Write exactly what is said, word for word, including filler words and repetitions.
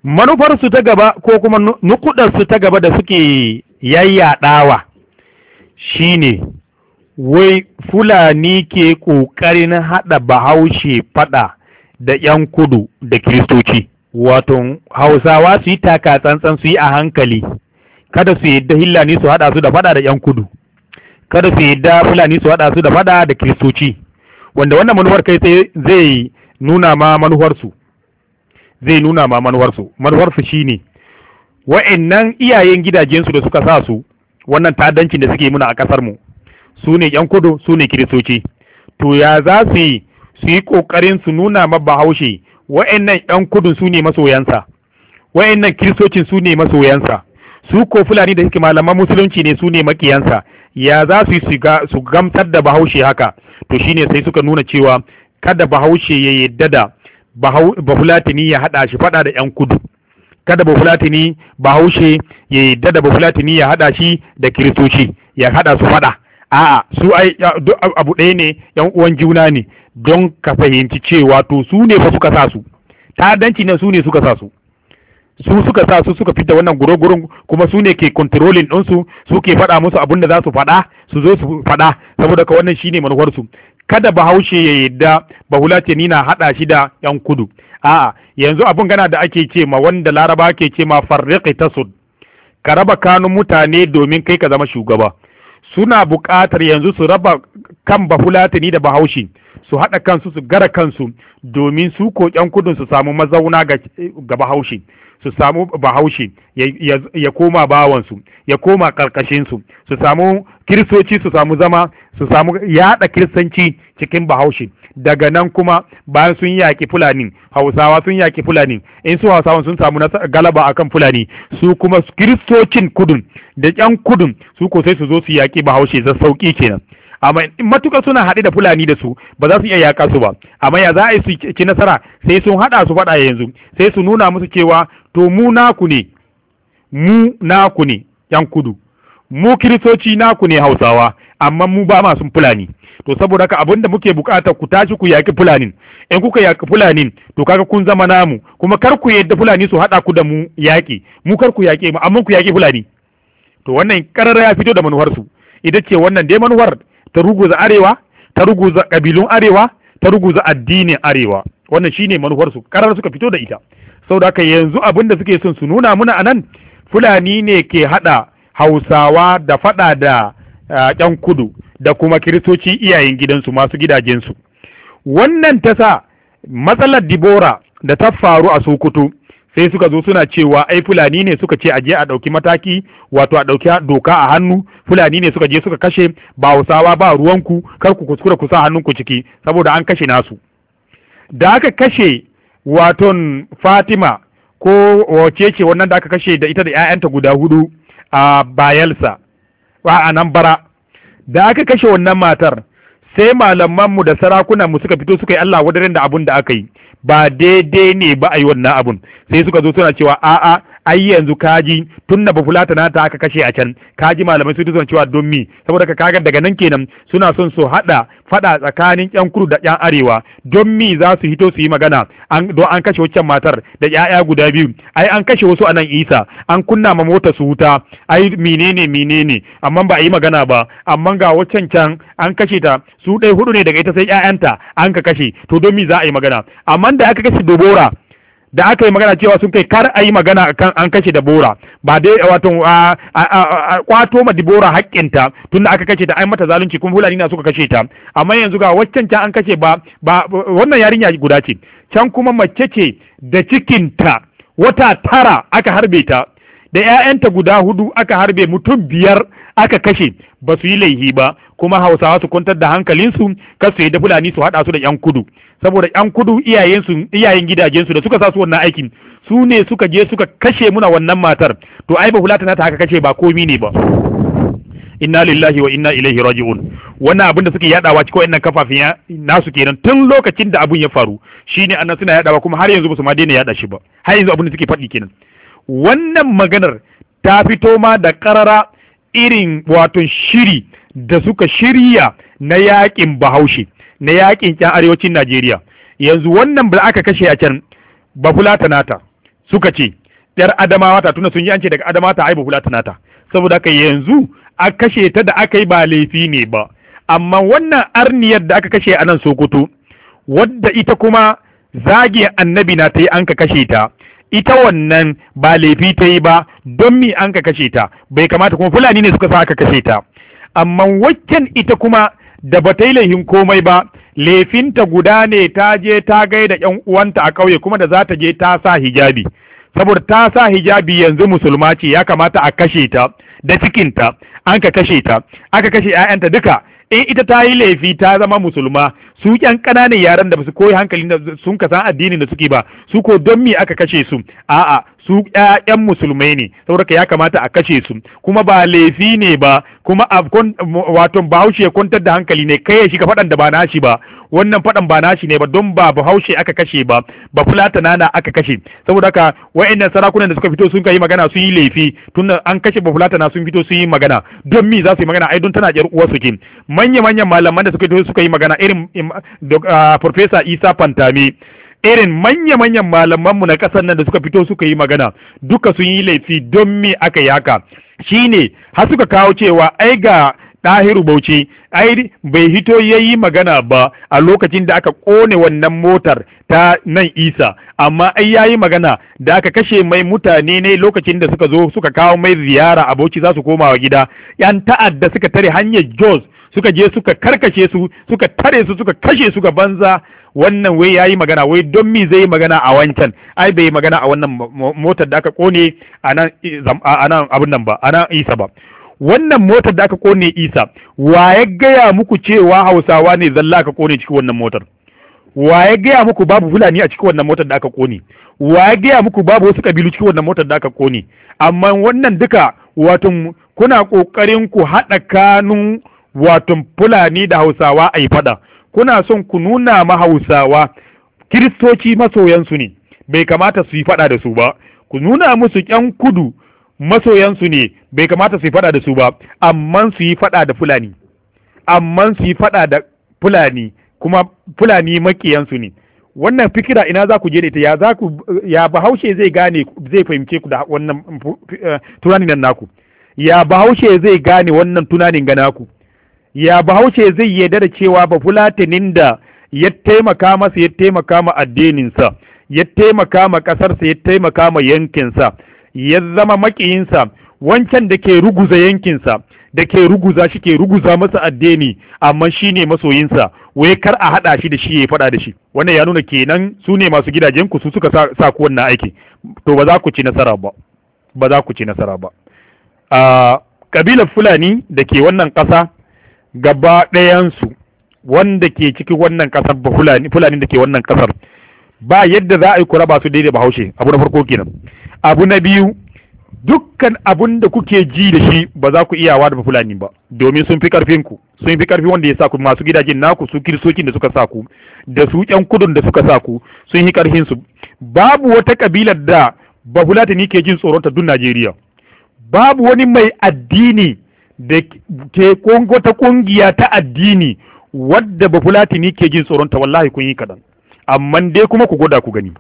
manufarsu ta gaba ko kuma nukudarsu ta gaba da suke yayyaɗawa shine wai Fulani ke ƙoƙarin haɗa Bahaushe faɗa da ‘yan kudu da Kiristoci. Wato Hausawa su yi taka tsantsan, su yi a hankali, kada su yadda Hillani su haɗa su da faɗa da ‘yan kudu, kada su yadda Fulani su haɗa su da faɗa da Kiristoci, wanda wannan manufar kai sai zai nuna ma manufarsu. Zai nuna ma manuwarsu manuwarsu shine wa'annan iyayen gidajensu da suka sa su wannan ta'addancin da suke muna a kasar mu, su ne yan kudu, su ne Kiristoci. To ya za su yi su yi kokarin su nuna ma Bahaushe wa'annan yan kudun su ne masoyansa, wa'annan Kiristocin su ne masoyansa, su ko Fulani da suke malaman musulunci ne su ne makiyansa. Ya za su yi su gamsar da Bahaushe haka? To shine sai suka nuna cewa kada Bahaushe ya yadda da Bafulatini ya haɗa shi faɗa da ‘yan kudu, kada Bafulatini Bahaushe ya yadda da Bafulatini ya haɗa shi da Kiristoci, ya haɗa su faɗa. A'a, su ai abu ɗaya ne, ‘yan uwan juna ne, don ka fahimci cewa to su ne fa suka sa su, ta'addanci ne su ne suka sa su, su suka sa su suka fita wannan guro-guron, kuma su ne ke controlling ɗinsu, su ke faɗa musu abin da za su faɗa, su zo su faɗa, saboda ka wannan shine manufarsu. Kada Bahaushe ya yadda Bafulatani na haɗa shi da ‘yan kudu. A'a, yanzu abin gana da ake ce ma wanda Laraba ke ce ma farriqi tasud, ka raba kanun mutane domin kai ka zama shugaba. Suna buƙatar yanzu su raba kan Bafulatani da Bahaushe, su haɗa kansu, su gara kansu, domin su ko ‘yan kudun su samu mazauna ga, ga Bahaushe, su samu Bahaushe ya, ya, ya koma bawansu, ya koma ƙarƙashinsu, su samu Kiristoci su samu zama, su samu yaɗa Kiristanci cikin Bahaushe. Daga nan kuma bayan sun yaƙi Fulani, Hausawa sun yaƙi Fulani, in su Hausawan sun samu galaba akan Fulani, su kuma Kiristocin kudun da ƴan kudun su ko sai su zo su yaƙi Bahaushe, zai sauƙi kenan. Amma matuƙa suna haɗe da Fulani da su ba za su iya yaƙa su ba, amma ya za a yi su ci nasara sai sun haɗa su faɗa yanzu, sai su nuna musu cewa to mu naku ne, mu naku ne ƴan kudu, mu Kiristoci naku ne Hausawa, amma mu ba masu Fulani. To saboda haka abinda muke bukata ku tashi ku yaki Fulani, in kuka yaki Fulani to kaga kun zama namu, kuma kar ku yadda Fulani su haɗa ku da mu yaki, mu kar ku yaki mu, amma ku yaki Fulani. To wannan karara ya fito da manuwar su, ita ce wannan dai manuwar ta ruguza arewa, ta ruguza kabilun arewa, ta ruguza addinin arewa. Wannan shine manuwar su, karara suka fito da ita. Saboda haka yanzu abinda suke son su nuna muna anan, Fulani ne ke haɗa Hausawa da faɗa da ƴan kudu da kuma Kiristoci iyayen gidansu, masu gidajensu. Wannan ta sa matsalar Dibora da ta faru a Sokoto sai suka zo suna cewa ai Fulani ne suka ce a je a ɗauki mataki, wato a ɗauki doka a hannu, Fulani ne suka je suka kashe, ba Hausawa ba ruwanku, kar ku kuskura ku sa hannunku ciki, saboda an kashe nasu. Da aka kashe waton Fatima ko wace ce wannan da aka kashe da ita da ‘ya'yanta guda hudu a Bayelsa, a nan bara, da aka kashe wannan matar, sai malamanmu da sarakunanmu suka fito suka yi Allah wadarin da abun da aka yi, ba daidai ne ba a yi wannan abun, sai suka zo suna cewa a'a ai yanzu kaji tun da Bafulata na ta aka kashe a can, kaji malamai su suna cewa don mi, saboda ka kaga daga nan kenan suna son su hada fada tsakanin yan kudu da yan arewa, don mi za su hito su yi magana an don an kashe waccan matar da yaya guda biyu, ai an kashe wasu a nan Isa, an kunna ma mota su wuta, ai menene menene, amma ba a yi magana ba, amma ga waccan can an kashe ta su ɗaya hudu ne daga ita sai ƴaƴanta an ka kashe, to don mi za a yi magana. Amma da aka kashe Debora, da aka yi magana cewa sun kai kar a yi magana kan an kashe Debora, ba dai wato kwato ma Debora haƙƙinta tunda aka kashe ta, ai mata zalunci kuma Fulani na suka kashe ta, amma yanzu ga waccan can an kashe ba ba wannan yarinya guda ce, can kuma mace ce da cikinta wata tara aka harbe ta, da ƴaƴanta guda hudu aka harbe, mutum biyar aka kashe, ba su yi laihi ba, kuma Hausawa su kwantar da hankalinsu kar su yi da Fulani su haɗa su da ƴan kudu, saboda ƴan kudu iyayensu iyayen gidajensu da suka sa su wannan aikin su ne suka je suka kashe muna wannan matar, to ai ba Fulatana ta haka kashe ba komi ne ba. Inna lillahi wa inna ilaihi raji'un. Wannan abin da suke yadawa cikin wannan kafafin nasu kenan tun lokacin da abun ya faru, shine annan suna yadawa kuma har yanzu ba su ma daina yada shi ba, har yanzu abin da suke faɗi kenan. Wannan maganar ta fito ma da karara irin wato shiri da suka shirya na yakin Bahaushe, na yakin ƴan arewacin Najeriya. Yanzu wannan da aka kashe a can ba Fulatana ta, suka ce yar Adamawa ta, tuna sun yi an ce daga Adamawa ta aibu fulatana ta, saboda haka yanzu a kashe ta da aka yi ba laifi ne ba. Amma wannan arniyar da aka kashe a nan Sokoto, wadda ita kuma zage annabi na ta yi an ka kashe ta, ita wannan ba laifi ta yi ba, don mi an ka kashe ta, bai kamata, kuma Fulani ne suka sa aka kashe ta. Amma waccan ita kuma da ba ta yi laifin komai ba, laifinta guda ne, ta je ta gaida ƴan uwanta a ƙauye, kuma da za ta je ta sa hijabi, saboda ta sa hijabi yanzu musulma ce, ya kamata a kashe ta da cikinta, an ka kashe ta, aka kashe ƴaƴanta duka. In ita ta yi laifi ta zama musulma, su ƴan ƙananan yaran da ba su koyi hankali da sun ka san addinin da suke ba, su ko don me aka kashe su? A'a, su ƴaƴan musulmai ne, saboda ya kamata a kashe su, kuma ba laifi ne ba, kuma a wato Bahaushe ya kwantar da hankali ne, kai ya shiga faɗan da ba nashi ba, wannan faɗan ba nashi ne ba, don ba Bahaushe aka kashe ba, ba Fulatana na aka kashe. Saboda haka wa'annan sarakunan da suka fito sun yi magana sun yi laifi, tun an kashe ba Fulatana sun fito sun yi magana, don me za su yi magana? Ai don tana ƴar uwar su ke. Manya-manyan malaman da suka fito suka yi magana irin Profesa Isa Fantami, irin manya-manyan malamanmu na ƙasar nan da suka fito suka yi magana, duka sun yi laifi. Don me aka yi haka? Shine har suka kawo cewa ai ga Ɗahiru Bauchi ai bai hito ya yi magana ba a lokacin da aka ƙone wannan motar ta nan Isa, amma ai ya yi magana da aka kashe mai mutane ne lokacin da suka zo suka kawo mai ziyara a Bauchi za su koma wa gida. Yan ta'adda suka tare hanyar Jos, suka je suka karkashe su, suka tare su, suka kashe su ga banza. Wannan wai yayi magana, wai don me zai yi magana a wancan? Ai bai magana a wannan motar da aka kone a nan a nan abun nan ba, a nan Isa ba. Wannan motar da aka kone Isa, wa ya gaya muku cewa Hausawa ne zalla aka kone cikin wannan motar? Wa ya gaya muku babu Fulani a cikin wannan motar da aka kone? Wa ya gaya muku babu wasu kabilu cikin wannan motar da aka kone? Amma wannan duka wato kuna kokarin ku haɗa kanun wato Fulani da Hausawa a yi fada. Kuna son ku nuna ma Hausawa Kiristoci masoyansu ne, bai kamata su yi fada da su ba. Ku nuna musu ƴan kudu masoyansu ne, bai kamata su yi fada da su ba, amma su yi fada da Fulani. Amma su yi fada da Fulani, kuma Fulani makiyansu ne. Wannan fikira ina za ku je da ita? Ya za ku ya Bahaushe zai gane, zai fahimce ku da wannan tunanin nan naku? Ya Bahaushe zai gane wannan tunanin ga naku? Ya Bahaushe zai yarda da cewa ba Fulatinin da ya taimaka masa, ya taimaka ma addininsa, ya taimaka ma ƙasarsa, ya taimaka ma yankinsa, ya zama makiyinsa, wancan da ke ruguza yankinsa, da ke ruguza shi, ke ruguza masa addini, amma shi ne masoyinsa, wai kar a haɗa shi da shi ya faɗa da shi. Wannan ya nuna kenan su ne masu gidajenku, su suka sa, sa ku wannan aiki, to ba za ku ci nasara ba, ba za ku ci nasara ba. A ƙabilar Fulani da ke wannan ƙasa, gaba ɗayansu wanda ke cikin wannan ƙasar ba Fulani, Fulani da ke wannan ƙasar, ba yadda za a yi kura ba su daidai Bahaushe. Abu na farko kenan. Abu na biyu, dukkan abun da kuke ji da shi ba za ku iyawa da Fulani ba, domin sun fi ƙarfin ku, sun fi ƙarfi wanda ya sa ku, masu gidajen naku, su kiristokin da suka sa ku, da su ƴan kudun da suka sa ku, sun yi ƙarfin su. Babu wata ƙabilar da ba Fulatani ke jin tsoronta duk Najeriya. Babu wani mai addini da ke wata kungiya ta addini wadda ba Fulatani ke jin tsoronta, wallahi kun yi kadan. Amma dai kuma ku goda ku gani,